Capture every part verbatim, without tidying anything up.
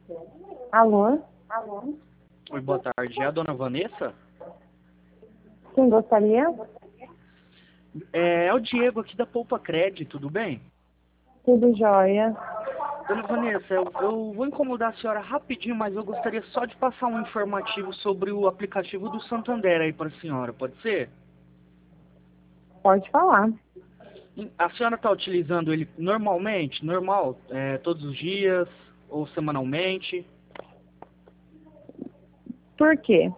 Alô? Oi, boa tarde. É a dona Vanessa? Quem gostaria? É, é o Diego aqui da Poupa Cred, tudo bem? Tudo jóia. Dona Vanessa, eu, eu vou incomodar a senhora rapidinho, mas eu gostaria só de passar um informativo sobre o aplicativo do Santander aí para a senhora, pode ser? Pode falar. A senhora está utilizando ele normalmente, normal, é, todos os dias ou semanalmente? Por quê?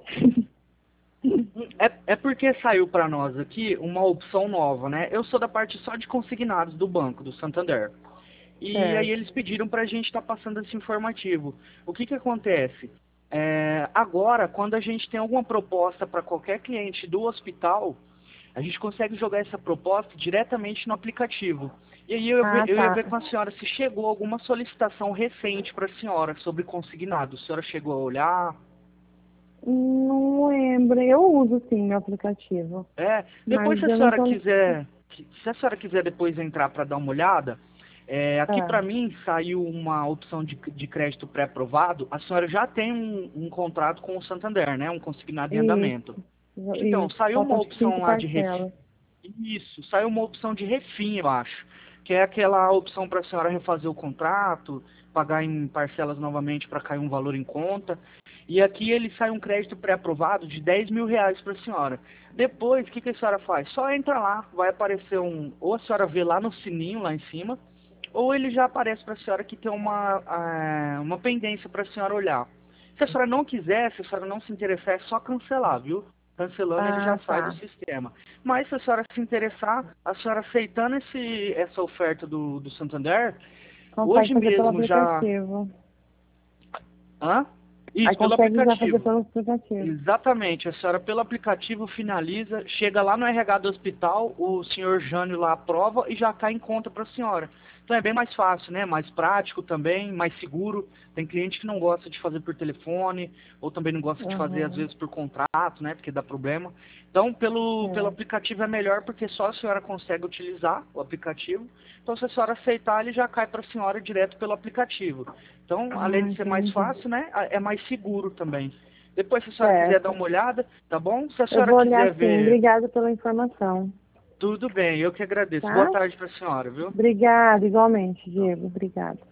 É, é porque saiu para nós aqui uma opção nova, né? Eu sou da parte só de consignados do banco, do Santander. E aí Certo. eles pediram para a gente estar passando esse informativo. O que que acontece? É, agora, quando a gente tem alguma proposta para qualquer cliente do hospital, a gente consegue jogar essa proposta diretamente no aplicativo. E aí eu, ve- Ah, eu ia ver tá. com a senhora se chegou alguma solicitação recente para a senhora sobre consignado. A senhora chegou a olhar? Não lembro. Eu uso sim meu aplicativo. É, depois Mas se a eu não senhora tô. quiser, se a senhora quiser depois entrar para dar uma olhada, é, aqui Ah, para mim saiu uma opção de, de crédito pré-aprovado. A senhora já tem um, um contrato com o Santander, né? Um consignado em andamento. isso. Então, Isso. saiu uma Faltam acho que opção cinco lá de refis. parcelas. Isso, saiu uma opção de refim, eu acho. Que é aquela opção para a senhora refazer o contrato, pagar em parcelas novamente para cair um valor em conta. E aqui ele sai um crédito pré-aprovado de dez mil reais para a senhora. Depois, o que, que a senhora faz? Só entra lá, vai aparecer um. Ou a senhora vê lá no sininho, lá em cima, ou ele já aparece para a senhora que tem uma, ah, uma pendência para a senhora olhar. Se a senhora não quiser, se a senhora não se interessar, é só cancelar, viu? Cancelando ele já Ah, sai do tá. sistema. Mas se a senhora se interessar, a senhora aceitando esse, essa oferta do, do Santander, Consegue hoje fazer pelo mesmo já. aplicativo. Hã? Aí Isso, pelo consegue já fazer aplicativo. pelo aplicativo. Exatamente, a senhora pelo aplicativo finaliza, chega lá no R H do hospital, o senhor Jânio lá aprova e já cai em conta para a senhora. Então é bem mais fácil, né? Mais prático também, mais seguro. Tem cliente que não gosta de fazer por telefone, ou também não gosta de fazer às Aham. vezes por contrato, né? Porque dá problema. Então pelo, pelo É. aplicativo é melhor porque só a senhora consegue utilizar o aplicativo. Então se a senhora aceitar, ele já cai para a senhora direto pelo aplicativo. Então, além Ah, de ser mais entendi. fácil, né? É mais seguro também. Depois, se a senhora quiser dar Certo. uma olhada, tá bom? Se a Eu senhora vou quiser olhar sim. ver, Obrigada pela informação. tudo bem, eu que agradeço. Boa Tá? tarde para a senhora, viu? Obrigada, igualmente, Diego. Obrigada.